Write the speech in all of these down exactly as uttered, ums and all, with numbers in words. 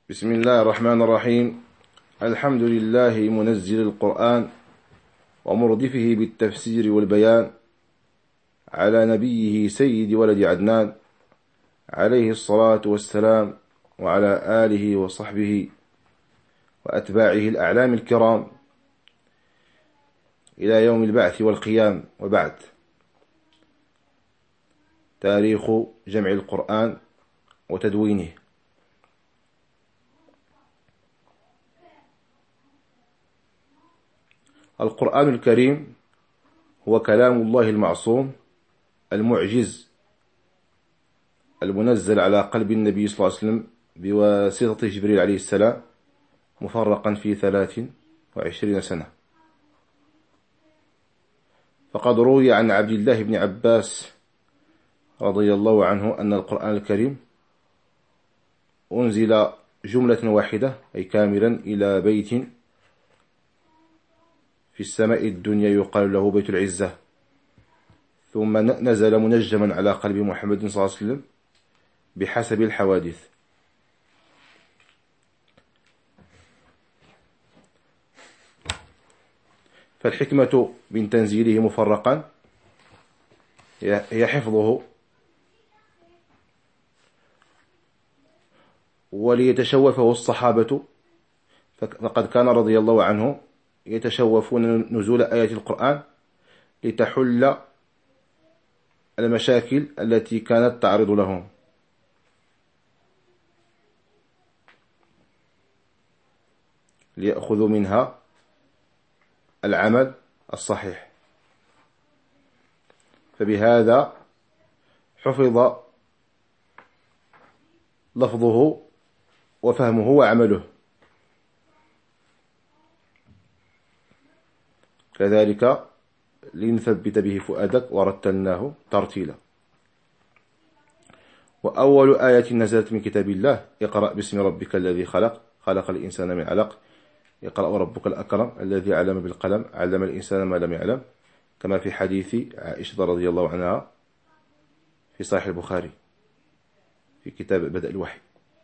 بسم الله الرحمن الرحيم. الحمد لله منزل القرآن ومردفه بالتفسير والبيان، على نبيه سيد ولد عدنان عليه الصلاة والسلام، وعلى آله وصحبه وأتباعه الأعلام الكرام إلى يوم البعث والقيام. وبعد، تاريخ جمع القرآن وتدوينه. القرآن الكريم هو كلام الله المعصوم المعجز المنزل على قلب النبي صلى الله عليه وسلم بواسطة جبريل عليه السلام، مفرقا في ثلاث وعشرين سنة. فقد روي عن عبد الله بن عباس رضي الله عنه أن القرآن الكريم أنزل جملة واحدة، أي كاملا، إلى بيت في السماء الدنيا يقال له بيت العزة، ثم نزل منجما على قلب محمد صلى الله عليه وسلم بحسب الحوادث. فالحكمة من تنزيله مفرقا هي حفظه، وليتشوفه الصحابة، فقد كان رضي الله عنه يتشوفون نزول آيات القرآن لتحل المشاكل التي كانت تعرض لهم، ليأخذوا منها العمل الصحيح. فبهذا حفظ لفظه وفهمه وعمله. كذلك لنثبت به فؤادك ورتلناه ترتيلا. وأول آية نزلت من كتاب الله: اقرأ باسم ربك الذي خلق خلق الإنسان من علق اقرأ وربك الأكرم الذي علم بالقلم علم الإنسان ما لم يعلم، كما في حديث عائشة رضي الله عنها في صحيح البخاري في كتاب بدء الوحي.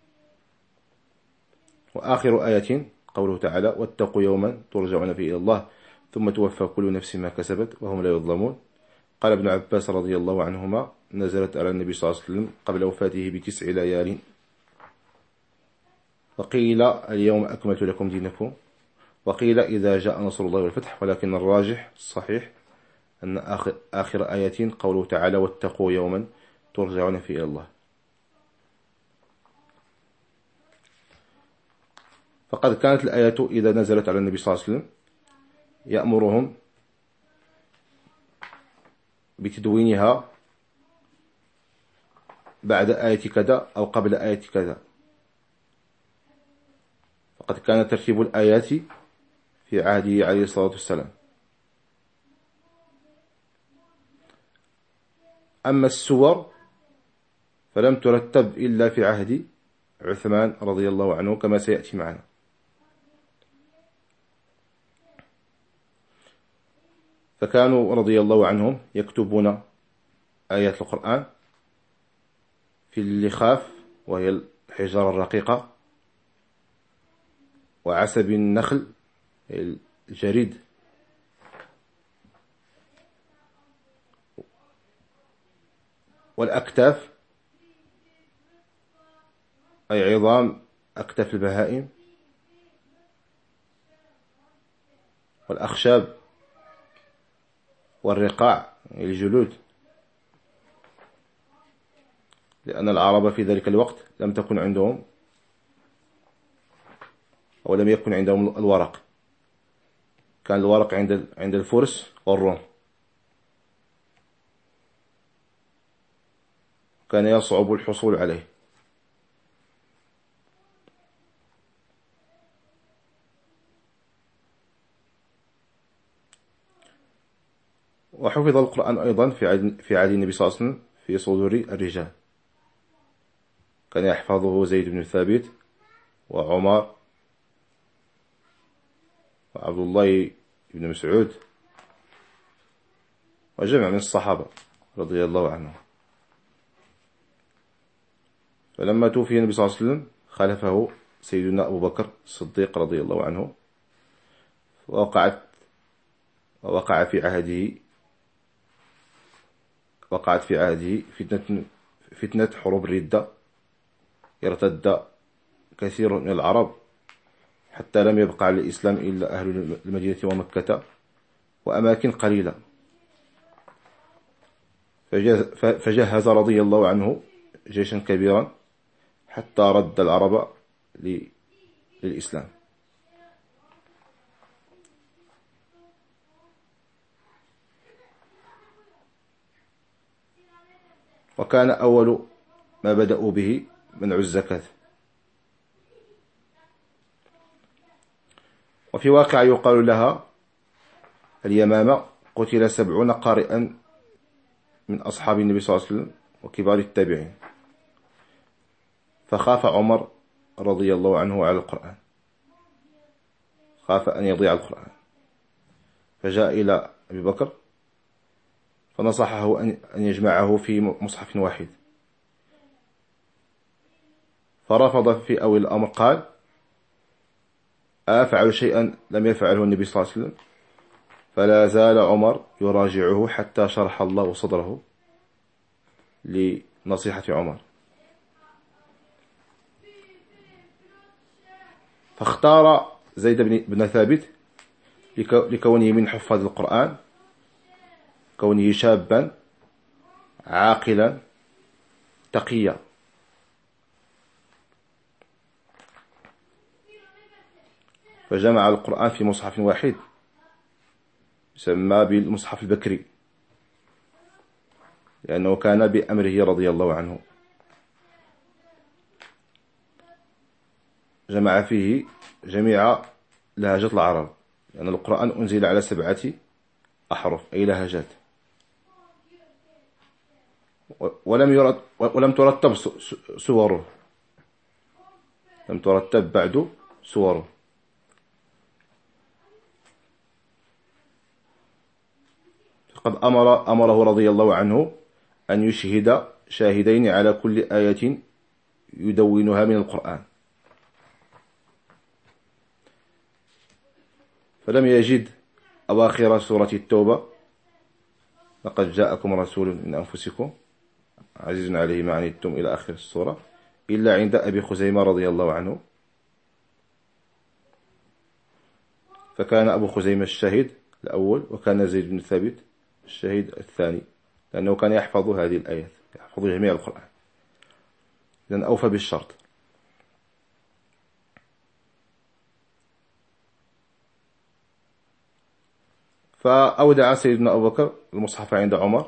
وآخر آية قوله تعالى: واتقوا يوما ترجعون فيه إلى الله ثم توفى كل نفس ما كسبت وهم لا يظلمون. قال ابن عباس رضي الله عنهما: نزلت على النبي صلى الله عليه وسلم قبل وفاته بتسع ليال. وقيل: اليوم أكملت لكم دينكم. وقيل: إذا جاء نصر الله والفتح. ولكن الراجح الصحيح أن آخر, آخر آية قوله تعالى: واتقوا يوما ترجعون فيه إلى الله. فقد كانت الآية إذا نزلت على النبي صلى الله عليه وسلم يأمرهم بتدوينها بعد آية كذا أو قبل آية كذا. فقد كان ترتيب الآيات في عهده عليه الصلاة والسلام. أما السور فلم ترتب إلا في عهد عثمان رضي الله عنه، كما سيأتي معنا. فكانوا رضي الله عنهم يكتبون آيات القرآن في اللخاف، وهي الحجارة الرقيقة، وعسب النخل الجريد، والأكتاف أي عظام أكتاف البهائم، والأخشاب والرقاع الجلود، لأن العرب في ذلك الوقت لم تكن عندهم أو لم يكن عندهم الورق. كان الورق عند عند الفرس والروم، كان يصعب الحصول عليه. وحفظ القرآن أيضا في عهد في عهد النبي صلى الله عليه وسلم في صدور الرجال. كان يحفظه زيد بن ثابت وعمر وعبد الله بن مسعود وجمع من الصحابة رضي الله عنهم. فلما توفي النبي صلى الله عليه وسلم خلفه سيدنا أبو بكر الصديق رضي الله عنه. وقعت ووقع في عهده وقعت في عهده فتنة فتنة حروب الردة، ارتد كثير من العرب حتى لم يبقى على الإسلام إلا أهل المدينة ومكة وأماكن قليلة. فجهز رضي الله عنه جيشا كبيرا حتى رد العرب للإسلام. وكان أول ما بدأوا به منع الزكاة. وفي واقع يقال لها اليمامة قتل سبعون قارئا من أصحاب النبي صلى الله عليه وسلم وكبار التابعين، فخاف عمر رضي الله عنه على القرآن، خاف أن يضيع القرآن، فجاء إلى أبي بكر فنصحه أن يجمعه في مصحف واحد، فرفض في أول الأمر، قال: أفعل شيئا لم يفعله النبي صلى الله عليه وسلم؟ فلا زال عمر يراجعه حتى شرح الله صدره لنصيحة عمر. فاختار زيد بن ثابت لكونه من حفاظ القرآن، كونه شابا عاقلا تقيا. فجمع القرآن في مصحف واحد يسمى بالمصحف البكري، لأنه كان بأمره رضي الله عنه. جمع فيه جميع لهجات العرب، لأن يعني القرآن أنزل على سبعة أحرف أي لهجات، ولم يرد ولم ترتب سوره، لم ترتب بعد سوره. قد أمر أمره رضي الله عنه أن يشهد شاهدين على كل آية يدونها من القرآن، فلم يجد أواخر سورة التوبة: لقد جاءكم رسول من أنفسكم عزيز عليه ما عنتم إلى آخر السورة، إلا عند أبي خزيمة رضي الله عنه. فكان أبو خزيمة الشاهد الأول، وكان زيد بن ثابت الشهيد الثاني، لأنه كان يحفظ هذه الآيات، يحفظ جميع القرآن، لأن أوفى بالشرط. فأودع سيدنا أبو بكر المصحف عند عمر،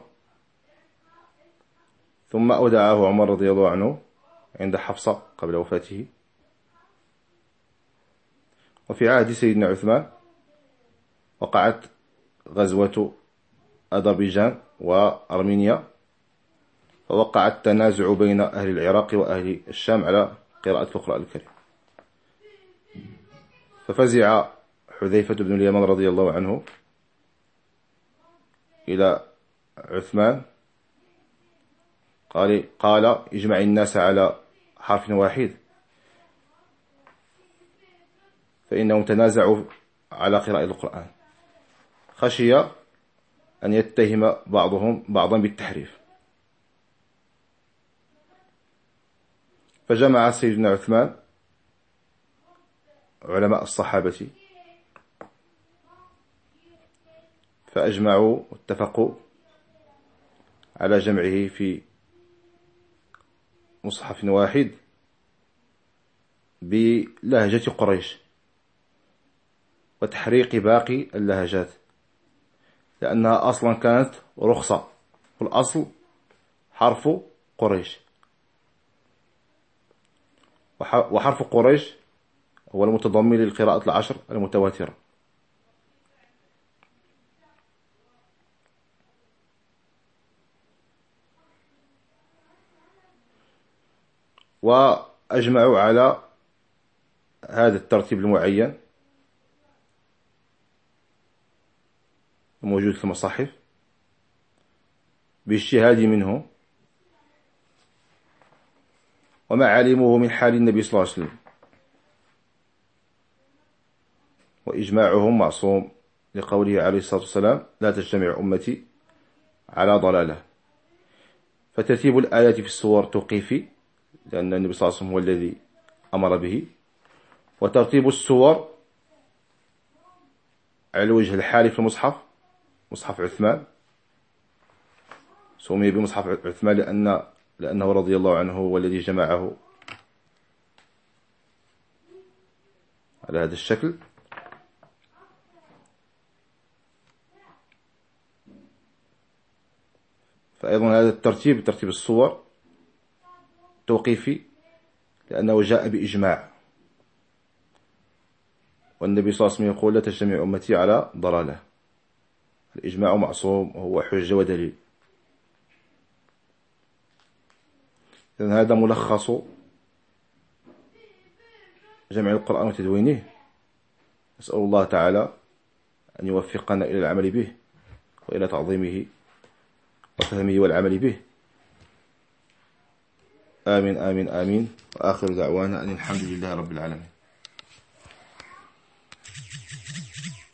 ثم أودعه عمر رضي الله عنه عند حفصة قبل وفاته. وفي عهد سيدنا عثمان وقعت غزوة أذربيجان وأرمينيا، فوقع التنازع بين أهل العراق وأهل الشام على قراءة القرآن الكريم. ففزع حذيفة بن اليمان رضي الله عنه إلى عثمان، قال قال اجمع الناس على حرف واحد، فإنهم تنازعوا على قراءة القرآن، خشي أن يتهم بعضهم بعضا بالتحريف. فجمع سيدنا عثمان علماء الصحابة فأجمعوا واتفقوا على جمعه في مصحف واحد بلهجة قريش وتحريق باقي اللهجات، لأنها أصلا كانت رخصة، والأصل حرف قريش، وحرف قريش هو المتضمن للقراءة العشر المتواترة. وأجمعوا على هذا الترتيب المعين موجود في المصاحف باجتهاد منه وما علموه من حال النبي صلى الله عليه وسلم، وإجماعهم معصوم، لقوله عليه الصلاة والسلام: لا تجتمع أمتي على ضلالة. فترتيب الآيات في السور توقيفي، لأن النبي صلى الله عليه وسلم هو الذي أمر به. وترتيب السور على الوجه الحالي في المصحف، مصحف عثمان سمي بمصحف عثمان لأن لأنه رضي الله عنه هو الذي جمعه على هذا الشكل. فأيضا هذا الترتيب، ترتيب الصور توقيفي، لأنه جاء بإجماع، والنبي صلى الله عليه وسلم يقول: لا تجتمع أمتي على ضلالة. الإجماع معصوم وهو حجة ودليل. إذن هذا ملخص جمع القرآن وتدوينه. نسأل الله تعالى أن يوفقنا إلى العمل به وإلى تعظيمه وفهمه والعمل به. آمين آمين آمين. وآخر دعوانا أن الحمد لله رب العالمين.